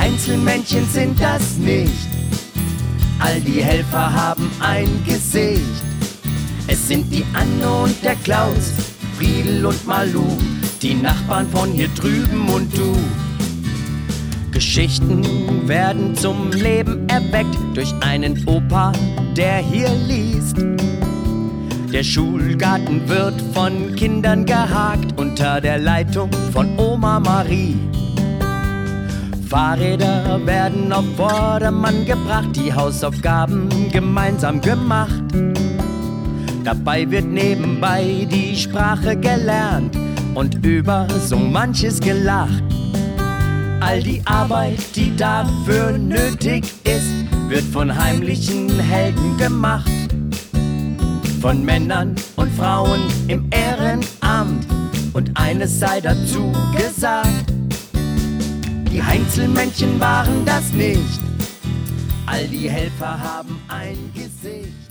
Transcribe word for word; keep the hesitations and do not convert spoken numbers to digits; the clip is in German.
Einzelmännchen sind das nicht, all die Helfer haben ein Gesicht. Es sind die Anne und der Klaus, Friedel und Malu, die Nachbarn von hier drüben und du. Geschichten werden zum Leben erweckt durch einen Opa, der hier liest. Der Schulgarten wird von Kindern gehakt unter der Leitung von Oma Marie. Fahrräder werden auf Vordermann gebracht, die Hausaufgaben gemeinsam gemacht. Dabei wird nebenbei die Sprache gelernt und über so manches gelacht. All die Arbeit, die dafür nötig ist, wird von heimlichen Helden gemacht. Von Männern und Frauen im Ehrenamt. Und eines sei dazu gesagt: Die Einzelmännchen waren das nicht, all die Helfer haben ein Gesicht.